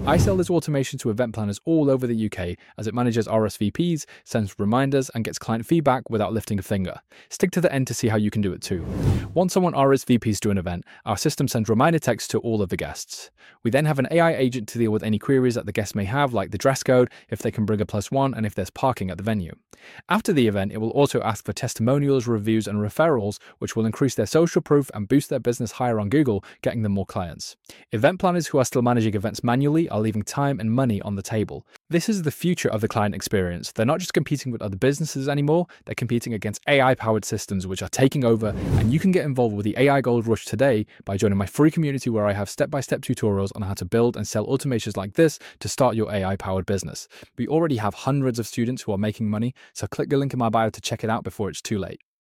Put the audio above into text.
I sell this automation to event planners all over the UK as it manages RSVPs, sends reminders, and gets client feedback without lifting a finger. Stick to the end to see how you can do it too. Once someone RSVPs to an event, our system sends reminder texts to all of the guests. We then have an AI agent to deal with any queries that the guests may have, like the dress code, if they can bring a +1, and if there's parking at the venue. After the event, it will also ask for testimonials, reviews, and referrals, which will increase their social proof and boost their business higher on Google, getting them more clients. Event planners who are still managing events manually are leaving time and money on the table. This is the future of the client experience. They're not just competing with other businesses anymore, they're competing against AI-powered systems which are taking over, and you can get involved with the AI Gold Rush today by joining my free community where I have step-by-step tutorials on how to build and sell automations like this to start your AI-powered business. We already have hundreds of students who are making money, so click the link in my bio to check it out before it's too late.